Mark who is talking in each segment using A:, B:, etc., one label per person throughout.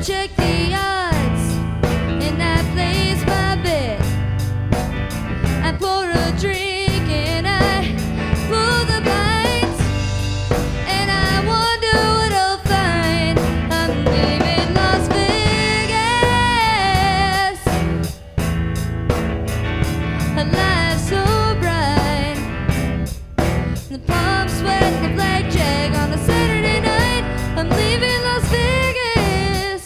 A: check the odds, and I place my bet. I pour a drink and I pull the blinds, and I wonder what I'll find. I'm leaving Las Vegas, a life so bright. The palm sweat, the blackjack on a Saturday night. I'm leaving Las Vegas.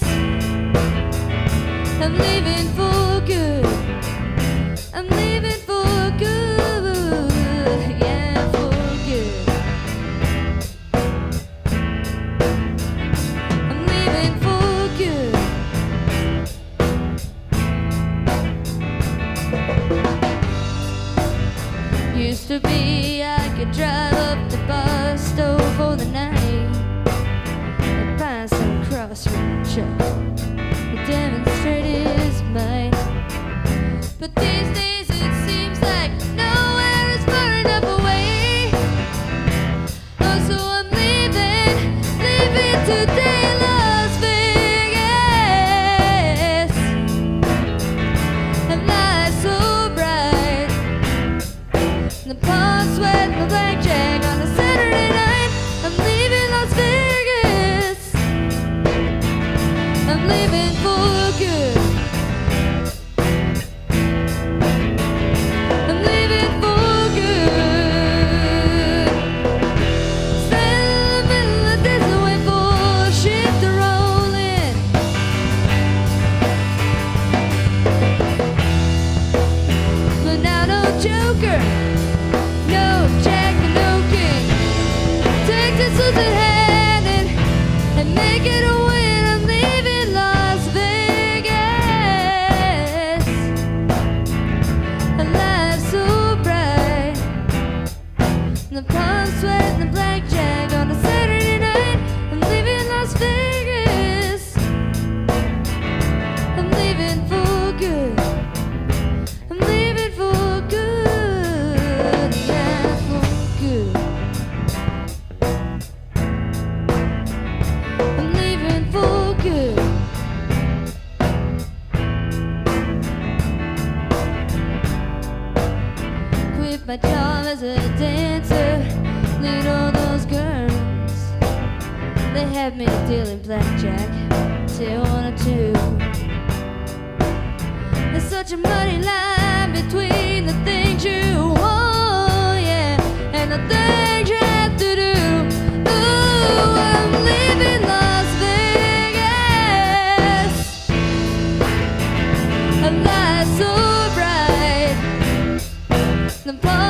A: I'm leaving for good. I'm leaving for good. Yeah, for good. I'm leaving for good. Used to be I could drive up to Barstow for the night and find some crossroad chuck to demonstrate his might. But these days it seems like nowhere is far enough away. Oh, so I'm leaving today, Las Vegas. And life's so bright. The palm sweat, the blackjack on a Saturday night. I'm leaving Las Vegas. I'm leaving for good. I'm leaving for good. Stand in the middle of this and wait for a ship to roll in. But now no joker, no jack, no king. Take this losing hand and make it a win. I'm leaving Las Vegas. A life so bright. The palm sweat and the blackjack on a Saturday night. I'm leaving Las Vegas. I'm leaving for good. I'm leaving for good. Yeah, for good. I'm leaving for good. Quit my job as a dancer, lead all those girls. They have me dealing blackjack till 1 or 2. There's such a muddy line between the things you want, yeah, and the things you have to do. Ooh, I'm leaving Las Vegas. A light so bright. The